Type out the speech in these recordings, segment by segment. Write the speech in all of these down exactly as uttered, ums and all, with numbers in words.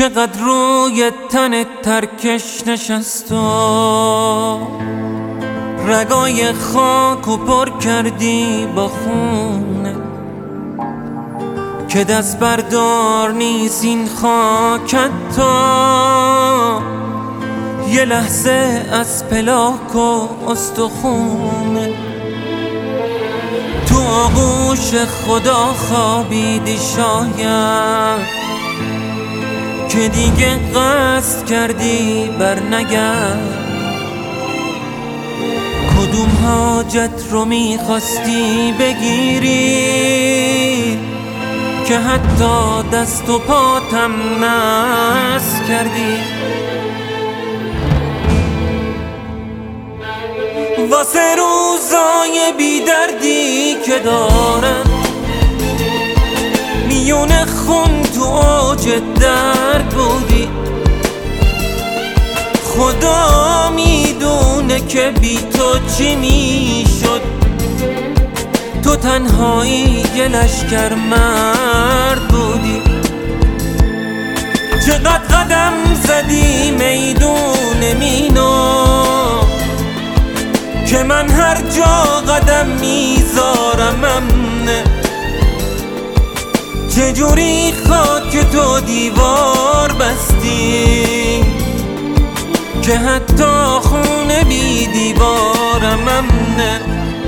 چقدر روی تن ترکش نشست و رگای خاک و پر کردی با خونه که دست بردار نیست این خاکت تا یه لحظه از پلاک و استخونه. تو آغوش خدا خوابیدی شاید که دیگه قصد کردی بر نگرد. کدوم حاجت رو میخواستی بگیری که حتی دست و پاتم نس کردی. واسه روزای بی دردی که دارم میون خون تو اوج درد بودی. خدا میدونه که بی تو چی میشد. تو تنهایی یه لشکر مرد بودی. چقدر قدم زدی میدون مینو که من هر جا قدم میذارم امنه. چجوری خاک تو دیوار بستی که حتی خونه بی دیوارم امنه.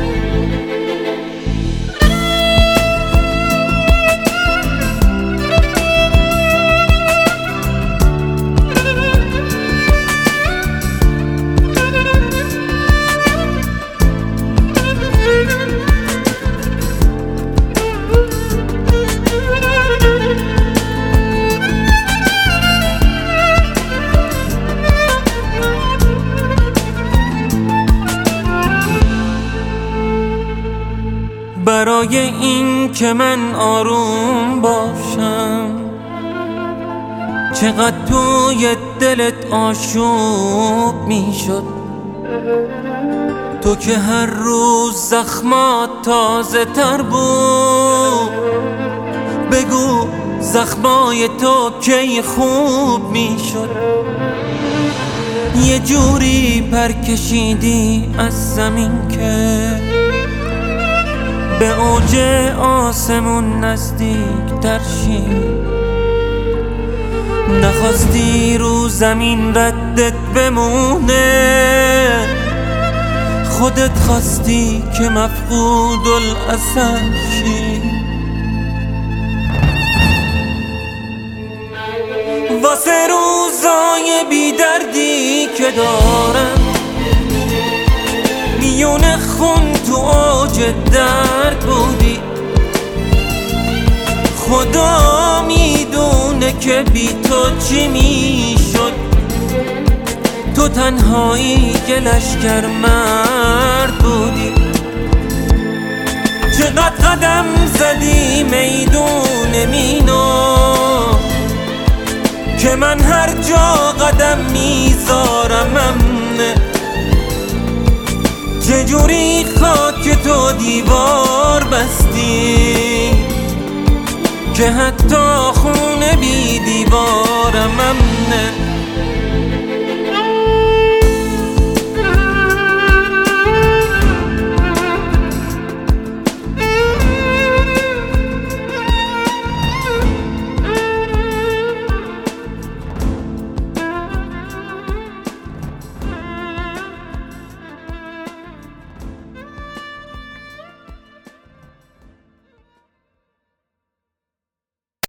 برای این که من آروم باشم چقدر توی دلت آشوب میشد. تو که هر روز زخمات تازه تر بود. بگو زخمای تو کی خوب میشد. یه جوری پر کشیدی از زمین که به اوج آسمون نزدیک تر شی. نخواستی رو زمین ردت بمونه. خودت خواستی که مفقود الاثر شی. واسه روزای بی دردی که دارم میون خون تو اوج درد بودی. خدا میدونه که بی تو چی میشد. تو تنهایی یه لشکر مرد بودی. چقدر قدم زدی میدون مینو که من هر جا قدم میذارم امنه. چجوری خاک تو دیوار بستی که حتی خونه بی دیوارم امنه.